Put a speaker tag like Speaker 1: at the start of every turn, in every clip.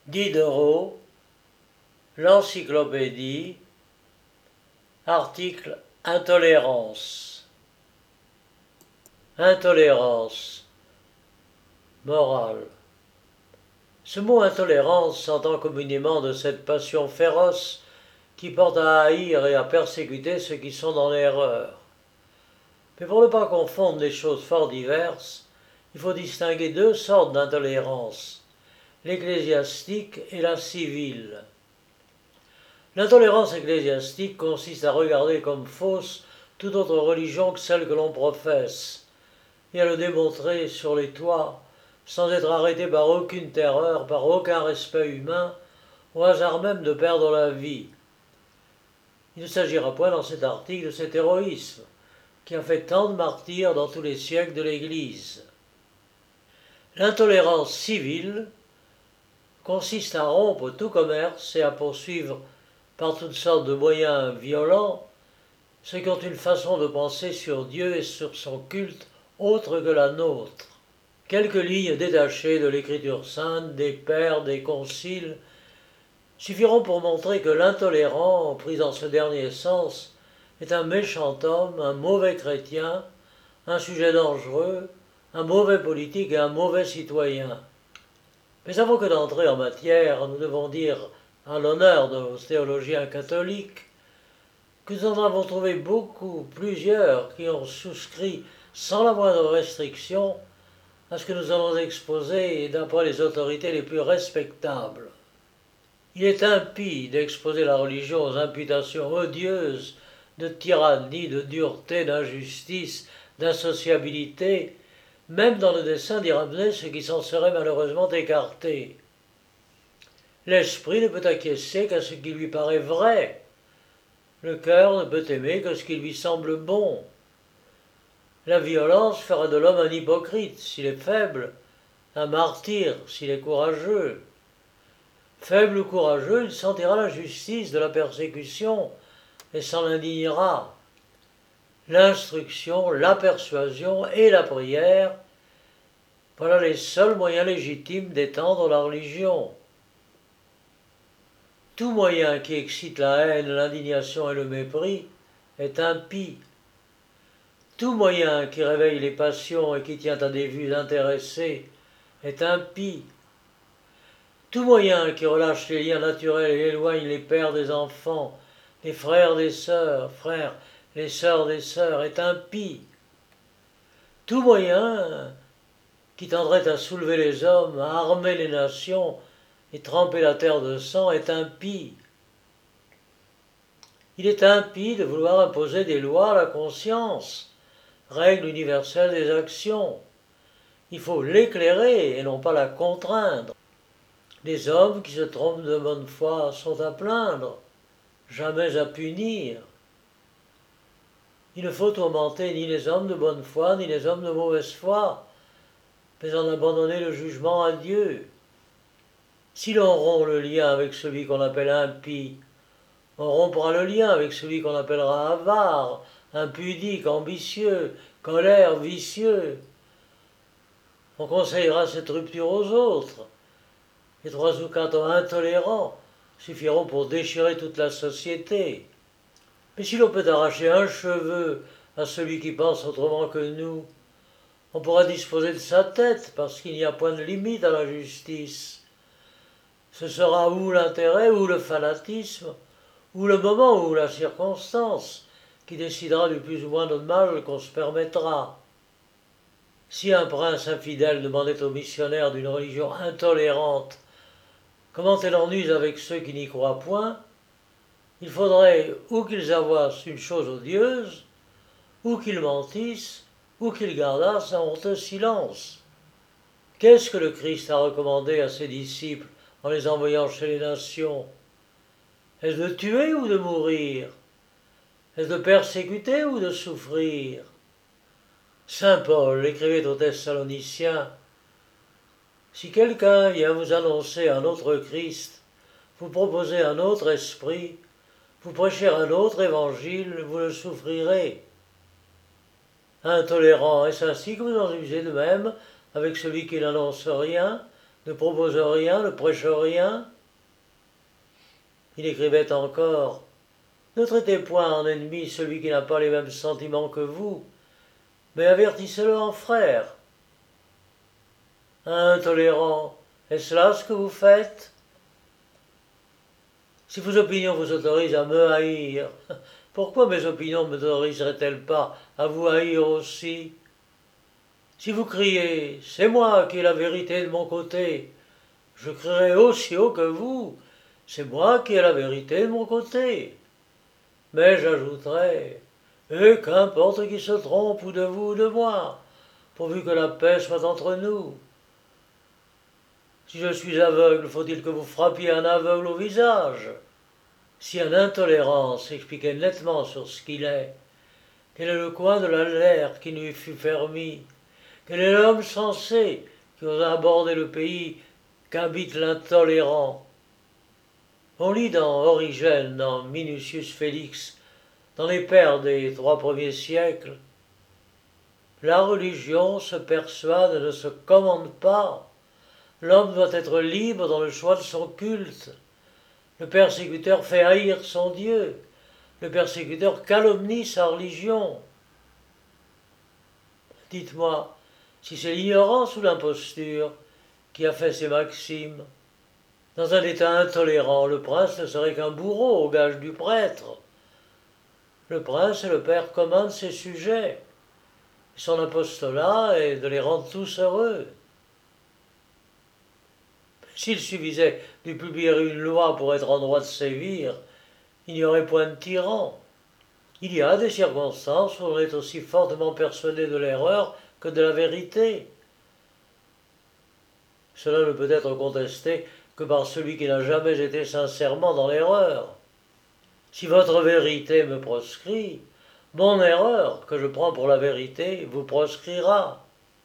Speaker 1: Diderot, l'Encyclopédie, article Intolérance. Intolérance, morale. Ce mot intolérance s'entend communément de cette passion féroce qui porte à haïr et à persécuter ceux qui sont dans l'erreur. Mais pour ne pas confondre les choses fort diverses, il faut distinguer deux sortes d'intolérance, l'ecclésiastique et la civile. L'intolérance ecclésiastique consiste à regarder comme fausse toute autre religion que celle que l'on professe, et à le démontrer sur les toits, sans être arrêté par aucune terreur, par aucun respect humain, au hasard même de perdre la vie. Il ne s'agira point dans cet article de cet héroïsme, qui a fait tant de martyrs dans tous les siècles de l'Église. L'intolérance civile consiste à rompre tout commerce et à poursuivre par toutes sortes de moyens violents ceux qui ont une façon de penser sur Dieu et sur son culte autre que la nôtre. Quelques lignes détachées de l'Écriture sainte, des pères, des conciles, suffiront pour montrer que l'intolérant, pris dans ce dernier sens, est un méchant homme, un mauvais chrétien, un sujet dangereux, un mauvais politique et un mauvais citoyen. Mais avant que d'entrer en matière, nous devons dire, à l'honneur de nos théologiens catholiques, que nous en avons trouvé plusieurs, qui ont souscrit sans la moindre restriction à ce que nous allons exposer d'après les autorités les plus respectables. Il est impie d'exposer la religion aux imputations odieuses de tyrannie, de dureté, d'injustice, d'insociabilité, même dans le dessein d'y ramener ceux qui s'en seraient malheureusement écartés. L'esprit ne peut acquiescer qu'à ce qui lui paraît vrai. Le cœur ne peut aimer que ce qui lui semble bon. La violence fera de l'homme un hypocrite s'il est faible, un martyr s'il est courageux. Faible ou courageux, il sentira la justice de la persécution et s'en indignera. L'instruction, la persuasion et la prière, voilà les seuls moyens légitimes d'étendre la religion. Tout moyen qui excite la haine, l'indignation et le mépris est impie. Tout moyen qui réveille les passions et qui tient à des vues intéressées est impie. Tout moyen qui relâche les liens naturels et éloigne les pères des enfants, les frères des sœurs, les sœurs des sœurs, est impie. Tout moyen qui tendrait à soulever les hommes, à armer les nations et tremper la terre de sang est impie. Il est impie de vouloir imposer des lois à la conscience, règle universelle des actions. Il faut l'éclairer et non pas la contraindre. Les hommes qui se trompent de bonne foi sont à plaindre, jamais à punir. Il ne faut tourmenter ni les hommes de bonne foi, ni les hommes de mauvaise foi, mais en abandonner le jugement à Dieu. Si l'on rompt le lien avec celui qu'on appelle impie, on rompra le lien avec celui qu'on appellera avare, impudique, ambitieux, colère, vicieux. On conseillera cette rupture aux autres. Et 3 ou 4 intolérants suffiront pour déchirer toute la société. Mais si l'on peut arracher un cheveu à celui qui pense autrement que nous, on pourra disposer de sa tête parce qu'il n'y a point de limite à la justice. Ce sera ou l'intérêt, ou le fanatisme, ou le moment, ou la circonstance qui décidera du plus ou moins de mal qu'on se permettra. Si un prince infidèle demandait aux missionnaires d'une religion intolérante comment elle en use avec ceux qui n'y croient point, il faudrait ou qu'ils avouassent une chose odieuse, ou qu'ils mentissent, ou qu'ils gardassent un honteux silence. Qu'est-ce que le Christ a recommandé à ses disciples en les envoyant chez les nations? Est-ce de tuer ou de mourir? Est-ce de persécuter ou de souffrir? Saint Paul écrivait aux Thessaloniciens: si quelqu'un vient vous annoncer un autre Christ, vous proposer un autre esprit, vous prêcher un autre évangile, vous le souffrirez. Intolérant, est-ce ainsi que vous en usez de même avec celui qui n'annonce rien, ne propose rien, ne prêche rien. Il écrivait encore: ne traitez point en ennemi celui qui n'a pas les mêmes sentiments que vous, mais avertissez-le en frère. Intolérant, est-ce là ce que vous faites? Si vos opinions vous autorisent à me haïr, pourquoi mes opinions ne m'autoriseraient-elles pas à vous haïr aussi? Si vous criez: c'est moi qui ai la vérité de mon côté, je crierai aussi haut que vous: c'est moi qui ai la vérité de mon côté. Mais j'ajouterai: et qu'importe qui se trompe, ou de vous ou de moi, pourvu que la paix soit entre nous. Si je suis aveugle, faut-il que vous frappiez un aveugle au visage? Si un intolérant s'expliquait nettement sur ce qu'il est, quel est le coin de la l'air qui lui fut permis? Quel est l'homme sensé qui osa aborder le pays qu'habite l'intolérant? On lit dans Origène, dans Minucius Félix, dans les pères des 3 premiers siècles: la religion se persuade et ne se commande pas. L'homme doit être libre dans le choix de son culte. Le persécuteur fait haïr son Dieu. Le persécuteur calomnie sa religion. Dites-moi, si c'est l'ignorance ou l'imposture qui a fait ces maximes. Dans un état intolérant, le prince ne serait qu'un bourreau au gage du prêtre. Le prince est le père commun de ses sujets. Son apostolat est de les rendre tous heureux. S'il suffisait de publier une loi pour être en droit de sévir, il n'y aurait point de tyran. Il y a des circonstances où on est aussi fortement persuadé de l'erreur que de la vérité. Cela ne peut être contesté que par celui qui n'a jamais été sincèrement dans l'erreur. Si votre vérité me proscrit, mon erreur, que je prends pour la vérité, vous proscrira.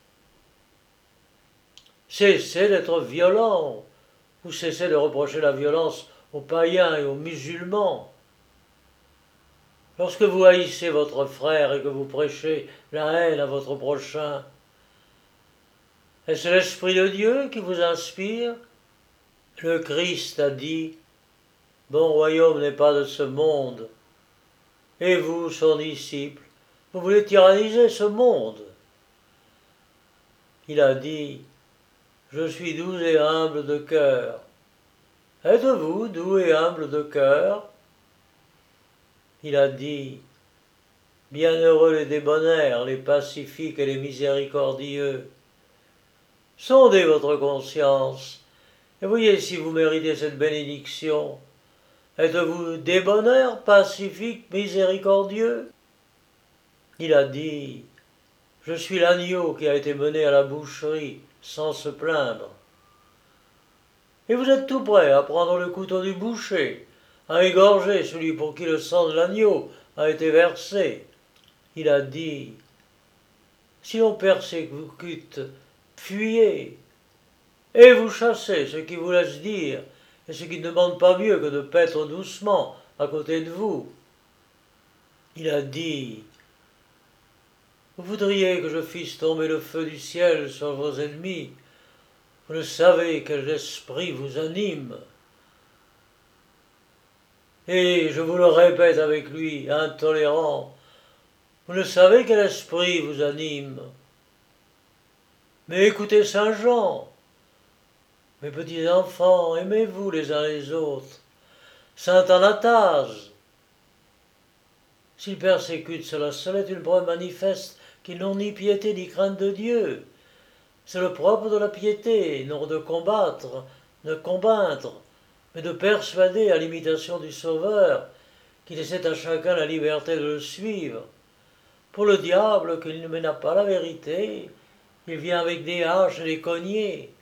Speaker 1: Cessez d'être violent, ou cessez de reprocher la violence aux païens et aux musulmans. Lorsque vous haïssez votre frère et que vous prêchez la haine à votre prochain, est-ce l'Esprit de Dieu qui vous inspire? Le Christ a dit: mon royaume n'est pas de ce monde. Et vous, son disciple, vous voulez tyranniser ce monde. Il a dit: je suis doux et humble de cœur. Êtes-vous doux et humble de cœur? Il a dit: bienheureux les débonnaires, les pacifiques et les miséricordieux. Sondez votre conscience et voyez si vous méritez cette bénédiction. Êtes-vous débonnaire, pacifique, miséricordieux? Il a dit: je suis l'agneau qui a été mené à la boucherie sans se plaindre. Et vous êtes tout prêt à prendre le couteau du boucher, à égorger celui pour qui le sang de l'agneau a été versé. Il a dit: si l'on persécute, fuyez, et vous chassez ceux qui vous laissent dire, et ceux qui ne demandent pas mieux que de paître doucement à côté de vous. Il a dit: vous voudriez que je fisse tomber le feu du ciel sur vos ennemis. Vous ne savez quel esprit vous anime. Et je vous le répète avec lui, intolérant, vous ne savez quel esprit vous anime. Mais écoutez saint Jean. Mes petits enfants, aimez-vous les uns les autres. Saint Anastase. S'ils persécutent, cela seul est une preuve manifeste qu'ils n'ont ni piété ni crainte de Dieu. C'est le propre de la piété, non de combattre, de combattre, mais de persuader à l'imitation du Sauveur, qui laissait à chacun la liberté de le suivre. Pour le diable, qu'il ne n'a pas la vérité, il vient avec des haches et des cogners.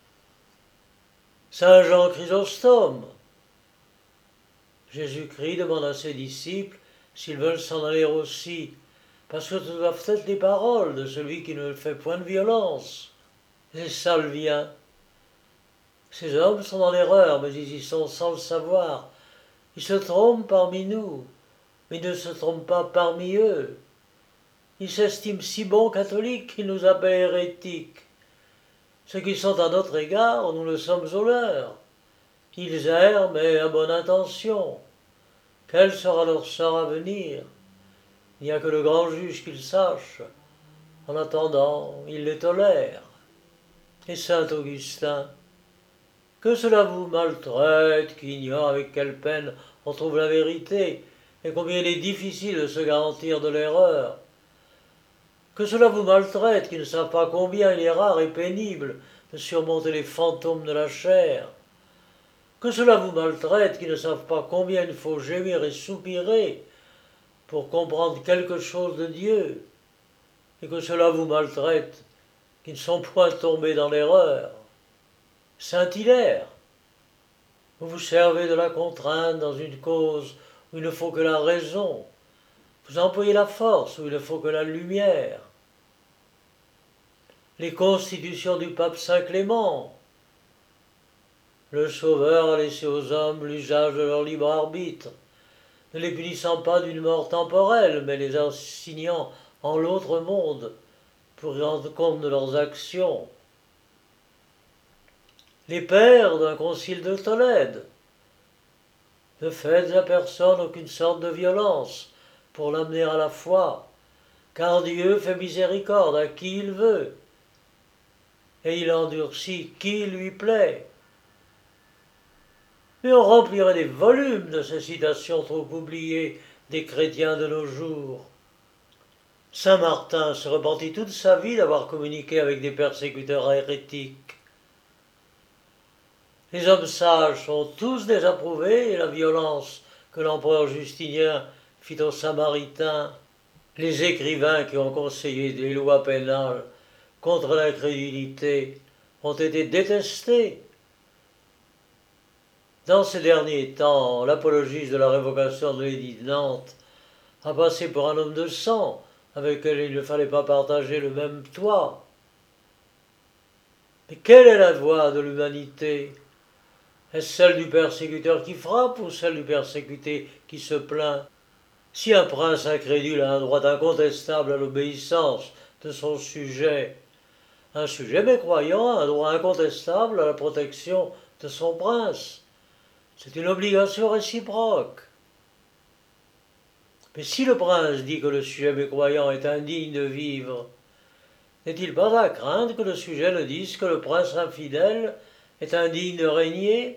Speaker 1: Saint Jean Chrysostome. Jésus-Christ demande à ses disciples s'ils veulent s'en aller aussi, parce que ce doivent être les paroles de celui qui ne fait point de violence. Les Salviens. Ces hommes sont dans l'erreur, mais ils y sont sans le savoir. Ils se trompent parmi nous, mais ils ne se trompent pas parmi eux. Ils s'estiment si bons catholiques qu'ils nous appellent hérétiques. Ceux qui sont à notre égard, nous le sommes au leur. Ils errent, mais à bonne intention. Quel sera leur sort à venir? Il n'y a que le grand juge qui le sache. En attendant, il les tolère. Et saint Augustin, que cela vous maltraite, qui ignore avec quelle peine on trouve la vérité, et combien il est difficile de se garantir de l'erreur. Que cela vous maltraite, qui ne savent pas combien il est rare et pénible de surmonter les fantômes de la chair. Que cela vous maltraite, qui ne savent pas combien il faut gémir et soupirer pour comprendre quelque chose de Dieu. Et que cela vous maltraite, qui ne sont point tombés dans l'erreur. Saint Hilaire, vous vous servez de la contrainte dans une cause où il ne faut que la raison. Vous employez la force où il ne faut que la lumière. Les constitutions du pape Saint Clément. Le Sauveur a laissé aux hommes l'usage de leur libre arbitre, ne les punissant pas d'une mort temporelle, mais les assignant en l'autre monde pour rendre compte de leurs actions. Les pères d'un concile de Tolède. Ne faites à personne aucune sorte de violence pour l'amener à la foi, car Dieu fait miséricorde à qui il veut, et il endurcit qui lui plaît. Mais on remplirait des volumes de ces citations trop oubliées des chrétiens de nos jours. Saint Martin se repentit toute sa vie d'avoir communiqué avec des persécuteurs hérétiques. Les hommes sages sont tous désapprouvés, et la violence que l'empereur Justinien fit aux Samaritains, les écrivains qui ont conseillé des lois pénales contre l'incrédulité, ont été détestés. Dans ces derniers temps, l'apologiste de la révocation de l'édit de Nantes a passé pour un homme de sang, avec lequel il ne fallait pas partager le même toit. Mais quelle est la voie de l'humanité? Est-ce celle du persécuteur qui frappe ou celle du persécuté qui se plaint? Si un prince incrédule a un droit incontestable à l'obéissance de son sujet, un sujet mécroyant a un droit incontestable à la protection de son prince. C'est une obligation réciproque. Mais si le prince dit que le sujet mécroyant est indigne de vivre, n'est-il pas à craindre que le sujet ne dise que le prince infidèle est indigne de régner?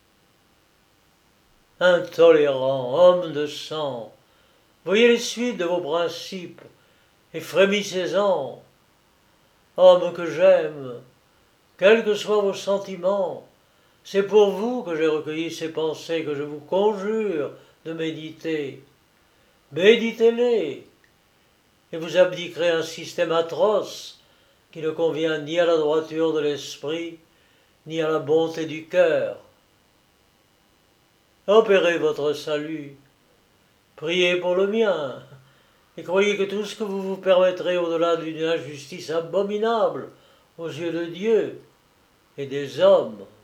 Speaker 1: Intolérant, homme de sang, voyez les suites de vos principes et frémissez-en. Homme que j'aime, quels que soient vos sentiments, c'est pour vous que j'ai recueilli ces pensées que je vous conjure de méditer. Méditez-les, et vous abdiquerez un système atroce qui ne convient ni à la droiture de l'esprit, ni à la bonté du cœur. Opérez votre salut, priez pour le mien, et croyez que tout ce que vous vous permettrez au-delà d'une injustice abominable aux yeux de Dieu et des hommes